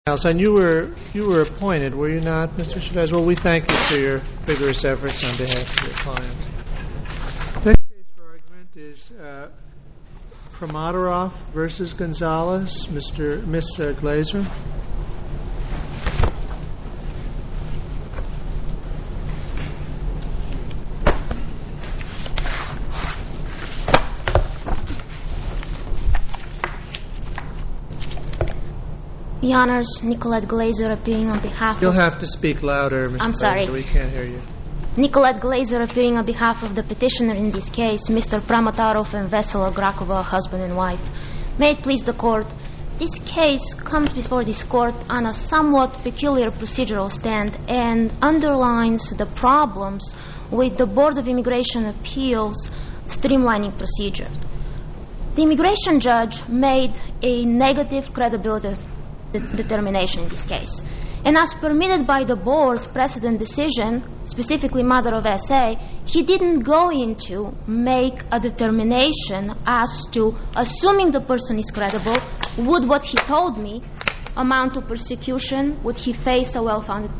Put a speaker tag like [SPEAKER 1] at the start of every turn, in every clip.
[SPEAKER 1] And you were appointed, were you not, Mr. Chavez? Well, we thank you for your vigorous efforts on behalf of your client. Next case for argument is Promotorov versus Gonzalez. Miss Glazer.
[SPEAKER 2] The Honors, Nicolette Glazer appearing on behalf of...
[SPEAKER 1] You'll have to speak louder, Ms.
[SPEAKER 2] I'm sorry.
[SPEAKER 1] We can't hear you.
[SPEAKER 2] Nicolette Glazer appearing on behalf of the petitioner in this case, Mr. Promotorov and Vesela Grakova, husband and wife. May it please the Court, this case comes before this Court on a somewhat peculiar procedural stand and underlines the problems with the Board of Immigration Appeals streamlining procedure. The immigration judge made a negative credibility determination in this case. And as permitted by the board's precedent decision, specifically matter of SA, he didn't go into make a determination as to, assuming the person is credible, would what he told me amount to persecution? Would he face a well-founded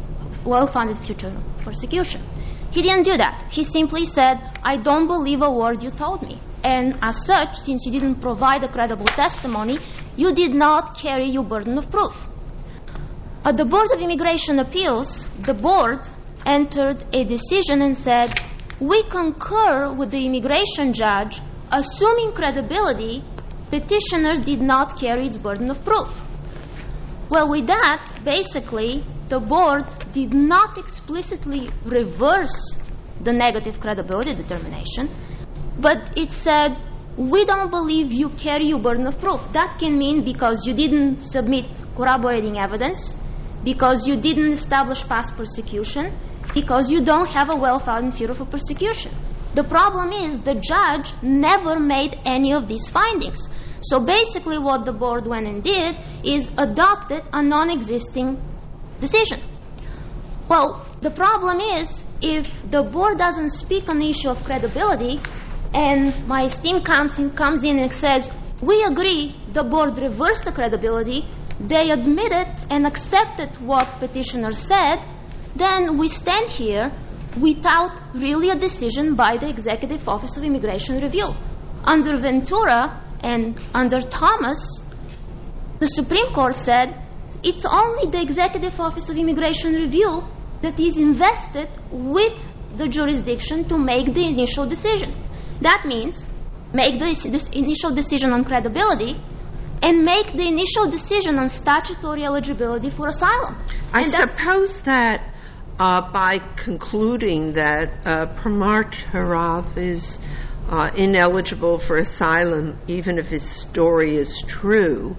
[SPEAKER 2] future persecution? He didn't do that. He simply said, I don't believe a word you told me. And as such, since you didn't provide a credible testimony, you did not carry your burden of proof. At the Board of Immigration Appeals, the board entered a decision and said, we concur with the immigration judge, assuming credibility, petitioner did not carry its burden of proof. Well, with that, basically, the board did not explicitly reverse the negative credibility determination, but it said, we don't believe you carry your burden of proof. That can mean because you didn't submit corroborating evidence, because you didn't establish past persecution, because you don't have a well-founded fear of persecution. The problem is the judge never made any of these findings. So basically what the board went and did is adopted a non-existing decision. Well, the problem is if the board doesn't speak on the issue of credibility and my esteemed counsel comes in and says, we agree the board reversed the credibility, they admitted and accepted what petitioner said, then we stand here without really a decision by the Executive Office of Immigration Review. Under Ventura and under Thomas, the Supreme Court said it's only the Executive Office of Immigration Review that is invested with the jurisdiction to make the initial decision. That means make this initial decision on credibility and make the initial decision on statutory eligibility for asylum.
[SPEAKER 3] I suppose that by concluding that Promotorov is ineligible for asylum, even if his story is true,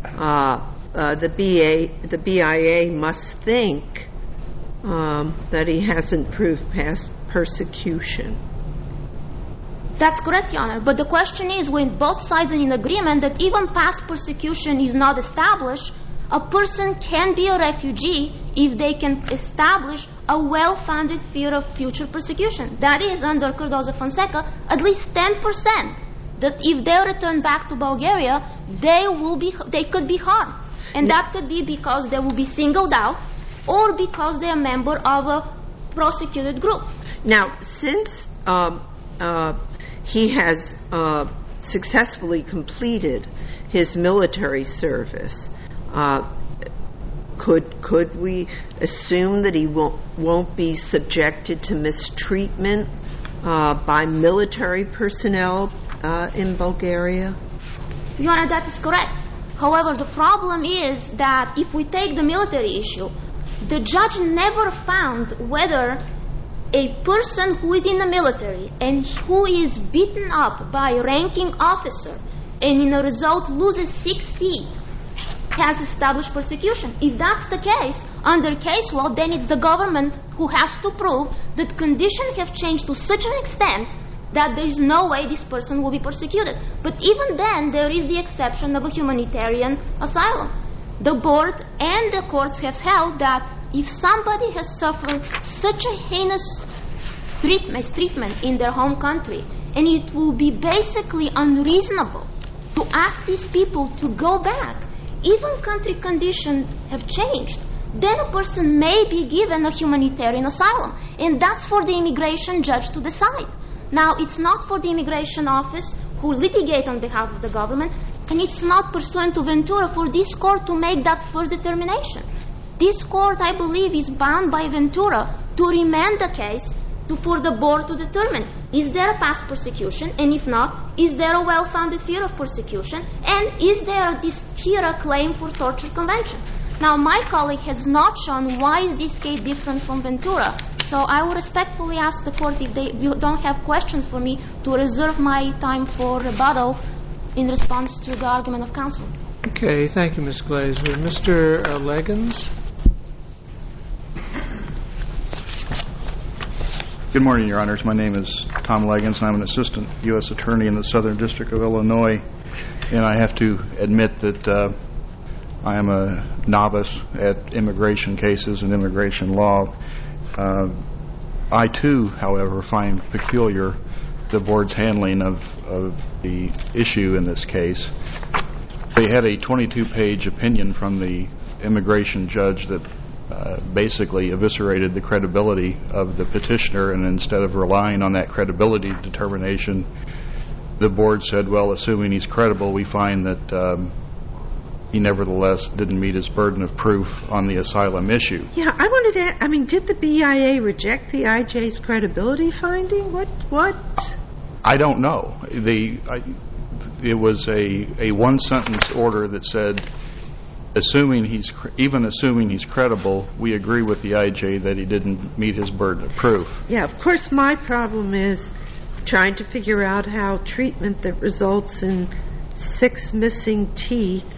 [SPEAKER 3] the BIA must think that he hasn't proved past persecution.
[SPEAKER 2] That's correct, Your Honor. But the question is, when both sides are in agreement that even past persecution is not established, a person can be a refugee if they can establish a well-founded fear of future persecution. That is, under Cardozo-Fonseca, at least 10% that if they return back to Bulgaria, they could be harmed. And that could be because they will be singled out or because they are a member of a prosecuted group.
[SPEAKER 3] Now, since he has successfully completed his military service, could we assume that he won't be subjected to mistreatment by military personnel in Bulgaria?
[SPEAKER 2] Your Honor, that is correct. However, the problem is that if we take the military issue, the judge never found whether a person who is in the military and who is beaten up by a ranking officer and in a result loses 6 teeth has established persecution. If that's the case, under case law, then it's the government who has to prove that conditions have changed to such an extent that there is no way this person will be persecuted. But even then, there is the exception of a humanitarian asylum. The board and the courts have held that if somebody has suffered such a heinous mistreatment in their home country, and it will be basically unreasonable to ask these people to go back even country conditions have changed, then a person may be given a humanitarian asylum. And that's for the immigration judge to decide. Now, it's not for the immigration office who litigate on behalf of the government, and it's not pursuant to Ventura for this court to make that first determination. This court, I believe, is bound by Ventura to remand the case for the board to determine, is there a past persecution, and if not, is there a well-founded fear of persecution, and is there here a claim for torture convention? Now, my colleague has not shown why is this case different from Ventura, so I would respectfully ask the court, if you don't have questions for me, to reserve my time for rebuttal in response to the argument of counsel.
[SPEAKER 1] Okay, thank you, Ms. Glazer. Mr. Leggins?
[SPEAKER 4] Good morning, Your Honors. My name is Tom Leggins, and I'm an assistant U.S. attorney in the Southern District of Illinois, and I have to admit that I am a novice at immigration cases and immigration law. I, too, however, find peculiar the board's handling of the issue in this case. They had a 22-page opinion from the immigration judge that basically eviscerated the credibility of the petitioner, and instead of relying on that credibility determination, the board said, well, assuming he's credible, we find that he nevertheless didn't meet his burden of proof on the asylum issue.
[SPEAKER 3] Yeah, I wanted to, did the BIA reject the IJ's credibility finding? What?
[SPEAKER 4] I don't know. It was a one-sentence order that said, assuming he's credible, we agree with the IJ that he didn't meet his burden of proof.
[SPEAKER 3] Yeah, of course, my problem is trying to figure out how treatment that results in 6 missing teeth,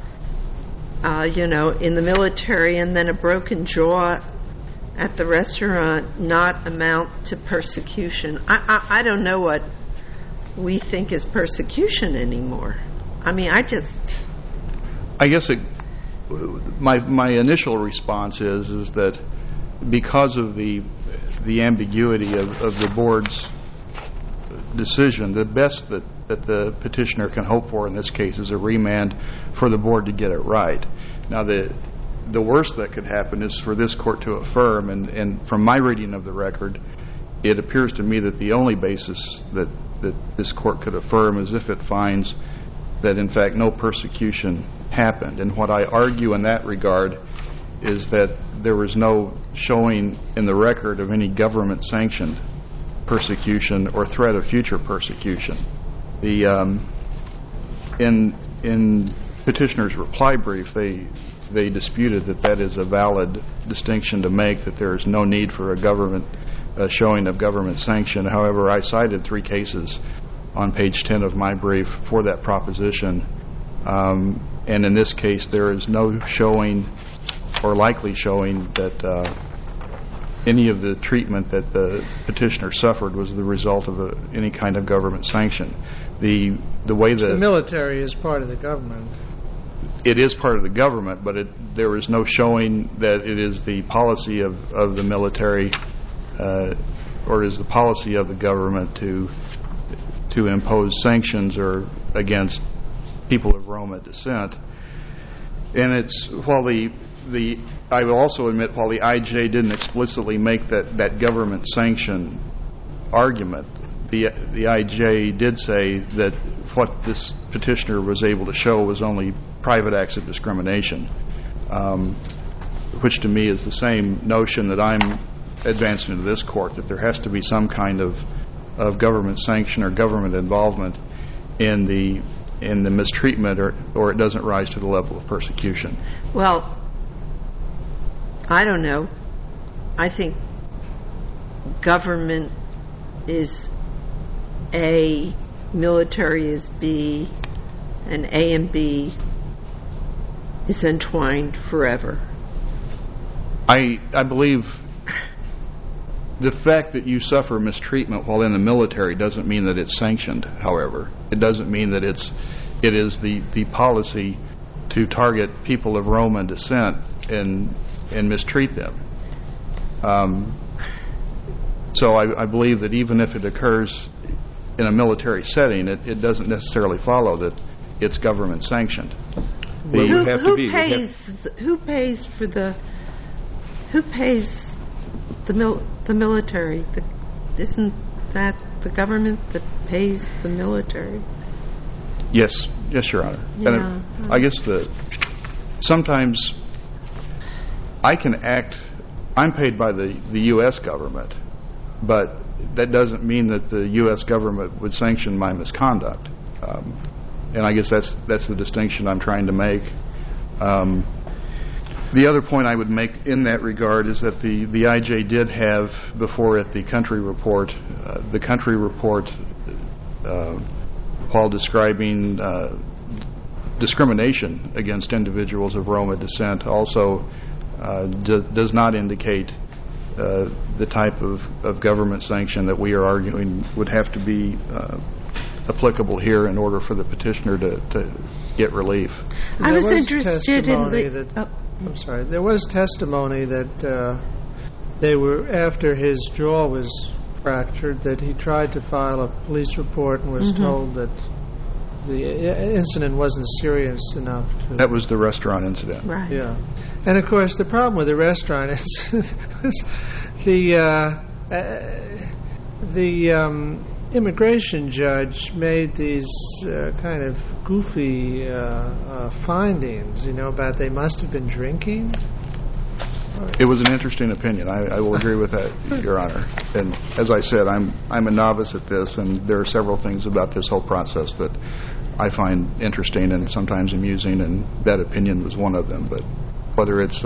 [SPEAKER 3] in the military, and then a broken jaw at the restaurant not amount to persecution. I don't know what we think is persecution anymore. I guess
[SPEAKER 4] my initial response is that because of the ambiguity of the board's decision, the best that the petitioner can hope for in this case is a remand for the board to get it right. Now, the worst that could happen is for this court to affirm, and from my reading of the record, it appears to me that the only basis that this court could affirm is if it finds that, in fact, no persecution happened. And what I argue in that regard is that there was no showing in the record of any government-sanctioned persecution or threat of future persecution. In petitioner's reply brief, they disputed that is a valid distinction to make, that there is no need for a showing of government sanction. However, I cited 3 cases on page 10 of my brief for that proposition. And in this case, there is no showing or likely showing that any of the treatment that the petitioner suffered was the result of any kind of government sanction. The way that
[SPEAKER 1] the military is part of the government.
[SPEAKER 4] It is part of the government, but there is no showing that it is the policy of the military or is the policy of the government to impose sanctions or against people of Roma descent. And I will also admit, while the IJ didn't explicitly make that government sanction argument, the IJ did say that what this petitioner was able to show was only private acts of discrimination, which to me is the same notion that I'm advancing to this court, that there has to be some kind of government sanction or government involvement in the mistreatment, or it doesn't rise to the level of persecution.
[SPEAKER 3] Well, I don't know. I think government is A, military is B, and A and B is entwined forever.
[SPEAKER 4] I believe the fact that you suffer mistreatment while in the military doesn't mean that it's sanctioned, however. It doesn't mean that it is the policy to target people of Roma descent and mistreat them. So I believe that even if it occurs in a military setting, it doesn't necessarily follow that it's government sanctioned.
[SPEAKER 5] Well, you have to be.
[SPEAKER 3] Who pays for the? Who pays the military? Isn't that the government that pays the military?
[SPEAKER 4] Yes, Your Honor.
[SPEAKER 3] Yeah.
[SPEAKER 4] And I guess sometimes I can act. I'm paid by the U.S. government, but that doesn't mean that the U.S. government would sanction my misconduct. And I guess that's the distinction I'm trying to make. The other point I would make in that regard is that the IJ did have before it the country report. The country report, Paul, describing discrimination against individuals of Roma descent also does not indicate the type of government sanction that we are arguing would have to be applicable here in order for the petitioner to get relief.
[SPEAKER 3] I was interested in
[SPEAKER 1] I'm sorry. There was testimony that they were, after his jaw was fractured, that he tried to file a police report and was told that the incident wasn't serious enough.
[SPEAKER 4] That was the restaurant incident.
[SPEAKER 3] Right.
[SPEAKER 1] Yeah. And, of course, the problem with the restaurant is the immigration judge made these kind of goofy findings, about they must have been drinking.
[SPEAKER 4] It was an interesting opinion. I will agree with that, Your Honor. And as I said, I'm a novice at this, and there are several things about this whole process that I find interesting and sometimes amusing, and that opinion was one of them. But whether it's,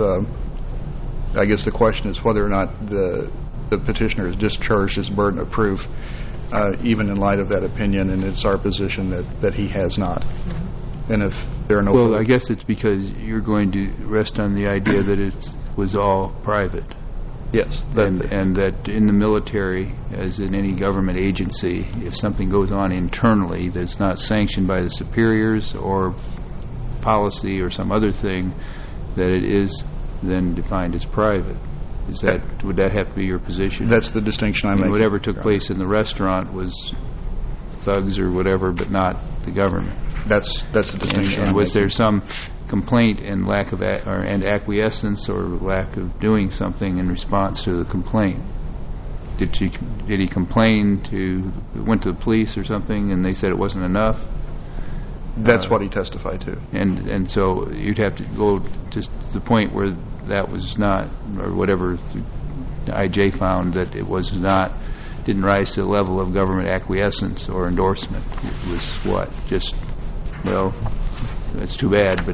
[SPEAKER 4] I guess the question is whether or not the petitioner has discharged his burden of proof, even in light of that opinion, and it's our position that he has not. And if there are no...
[SPEAKER 5] Well, I guess it's because you're going to rest on the idea that it was all private.
[SPEAKER 4] Yes.
[SPEAKER 5] And that in the military, as in any government agency, if something goes on internally that's not sanctioned by the superiors or policy or some other thing, that it is then defined as private. Would that have to be your position?
[SPEAKER 4] That's the distinction I'm making.
[SPEAKER 5] Whatever took place in the restaurant was thugs or whatever, but not the government.
[SPEAKER 4] That's the distinction.
[SPEAKER 5] And was there some complaint and lack of and acquiescence or lack of doing something in response to the complaint? Did he complain went to the police or something, and they said it wasn't enough?
[SPEAKER 4] That's what he testified to.
[SPEAKER 5] And so you'd have to go to the point where that was not, or whatever the IJ found, that it was not, didn't rise to the level of government acquiescence or endorsement. It was what? Just, well, that's too bad, but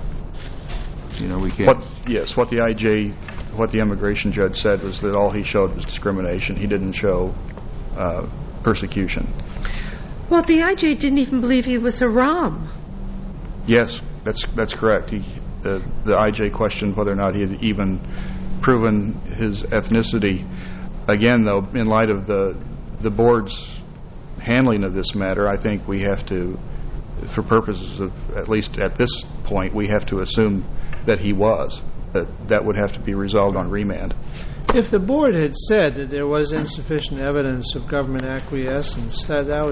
[SPEAKER 5] we can't.
[SPEAKER 4] What the immigration judge said was that all he showed was discrimination. He didn't show persecution.
[SPEAKER 3] Well, the IJ didn't even believe he was a Rom.
[SPEAKER 4] Yes, that's correct. The IJ questioned whether or not he had even proven his ethnicity. Again, though, in light of the board's handling of this matter, I think we have to, for purposes of, at least at this point, we have to assume that he was. That would have to be resolved on remand.
[SPEAKER 1] If the board had said that there was insufficient evidence of government acquiescence, that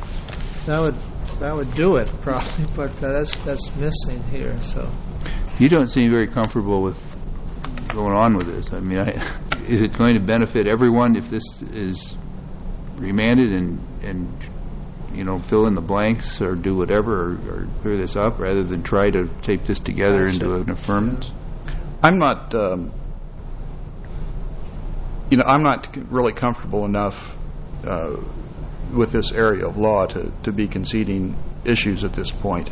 [SPEAKER 1] would do it probably, but that's missing here. So
[SPEAKER 5] you don't seem very comfortable with going on with this. I mean, is it going to benefit everyone if this is remanded and fill in the blanks or do whatever or clear this up rather than try to tape this together into an affirmance?
[SPEAKER 4] I'm not. I'm not really comfortable enough with this area of law to be conceding issues at this point.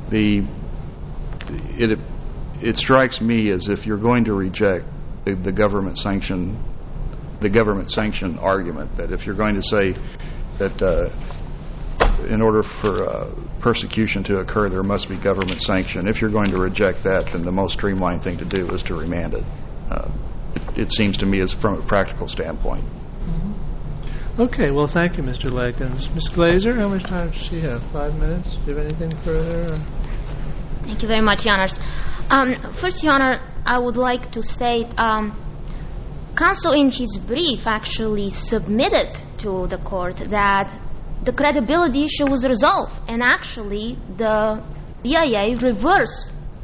[SPEAKER 4] It strikes me as if you're going to reject the government sanction argument, that if you're going to say that in order for persecution to occur there must be government sanction, if you're going to reject that, then the most streamlined thing to do is to remand it. It seems to me as from a practical standpoint.
[SPEAKER 1] Okay, well, thank you, Mr. Lakins. Ms. Glazer, how much time does she have? 5 minutes? Do you have anything further?
[SPEAKER 2] Thank you very much, Your Honors. First, Your Honor, I would like to state counsel in his brief actually submitted to the court that the credibility issue was resolved, and actually the BIA reversed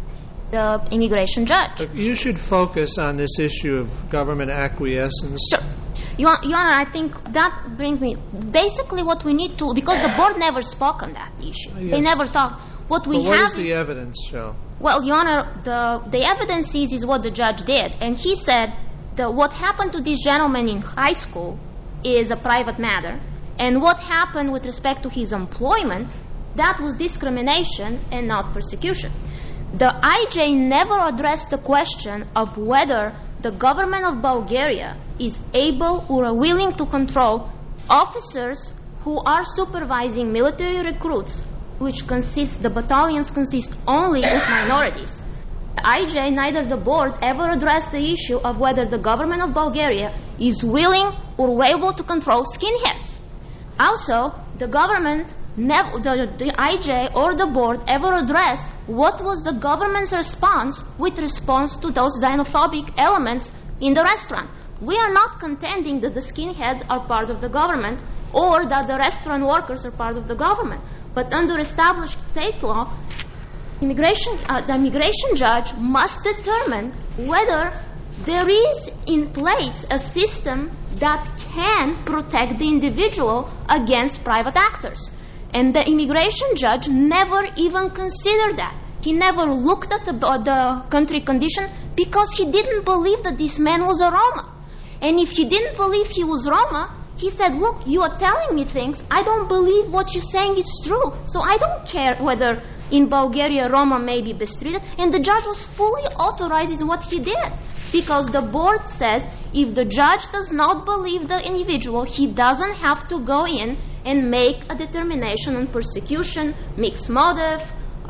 [SPEAKER 2] the immigration judge.
[SPEAKER 1] Look, you should focus on this issue of government acquiescence.
[SPEAKER 2] Sure. Your Honor, I think that brings me basically what we need to, because the board never spoke on that issue.
[SPEAKER 1] Yes.
[SPEAKER 2] They never talked. What we
[SPEAKER 1] But what
[SPEAKER 2] have
[SPEAKER 1] does the evidence show?
[SPEAKER 2] Well, Your Honor, the evidence is what the judge did. And he said that what happened to this gentleman in high school is a private matter. And what happened with respect to his employment, that was discrimination and not persecution. The IJ never addressed the question of whether the government of Bulgaria is able or willing to control officers who are supervising military recruits, which the battalions consist only of minorities. The IJ, neither the board, ever addressed the issue of whether the government of Bulgaria is willing or able to control skinheads. Also, the government, the IJ or the board ever addressed what was the government's response to those xenophobic elements in the restaurant. We are not contending that the skinheads are part of the government or that the restaurant workers are part of the government. But under established state law, the immigration judge must determine whether there is in place a system that can protect the individual against private actors. And the immigration judge never even considered that. He never looked at the country condition because he didn't believe that this man was a Roma. And if he didn't believe he was Roma, he said, look, you are telling me things. I don't believe what you're saying is true. So I don't care whether in Bulgaria Roma may be mistreated. And the judge was fully authorized in what he did. Because the board says if the judge does not believe the individual, he doesn't have to go in and make a determination on persecution, mixed motive,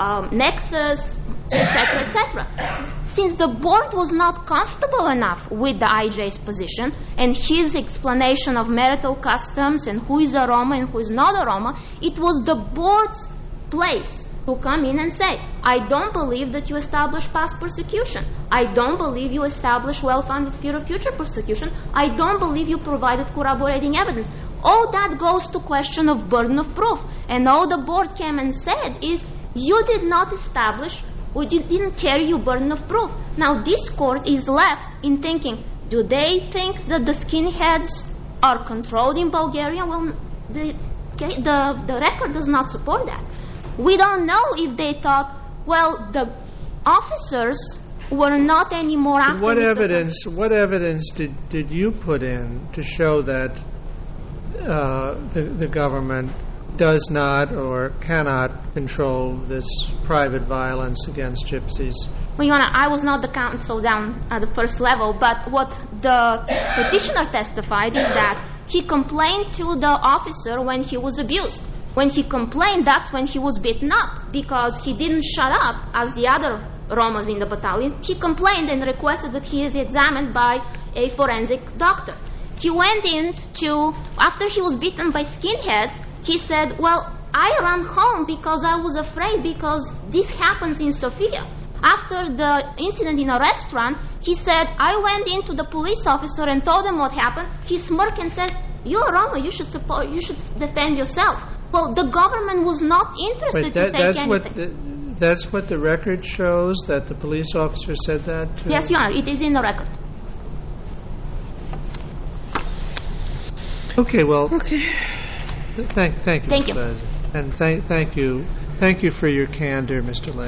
[SPEAKER 2] nexus, etc., etc. Since the board was not comfortable enough with the IJ's position and his explanation of marital customs and who is a Roma and who is not a Roma, it was the board's place to come in and say, I don't believe that you establish past persecution. I don't believe you establish well-founded fear of future persecution. I don't believe you provided corroborating evidence. All that goes to question of burden of proof. And all the board came and said is, you did not establish or you didn't carry your burden of proof. Now this court is left in thinking, do they think that the skinheads are controlled in Bulgaria? Well, the record does not support that. We don't know if they thought, well, the officers were not anymore after
[SPEAKER 1] What evidence did you put in to show that the government does not or cannot control this private violence against gypsies?
[SPEAKER 2] Well, Your Honor, I was not the counsel down at the first level, but what the petitioner testified is that he complained to the officer when he was abused. When he complained, that's when he was beaten up because he didn't shut up as the other Romas in the battalion. He complained and requested that he is examined by a forensic doctor. He went after he was beaten by skinheads, he said, well, I ran home because I was afraid because this happens in Sofia. After the incident in a restaurant, he said, I went into the police officer and told him what happened. He smirked and said, you're a Roma, you should defend yourself. Well, the government was not interested to take anything.
[SPEAKER 1] That's what the record shows, that the police officer said that?
[SPEAKER 2] Yes, Your Honor, it is in the record.
[SPEAKER 1] Okay, well,
[SPEAKER 3] Okay.
[SPEAKER 1] Thank you,
[SPEAKER 2] Thank
[SPEAKER 1] Ms.
[SPEAKER 2] you.
[SPEAKER 1] Bazzi. And thank you for your candor, Mr. Lang.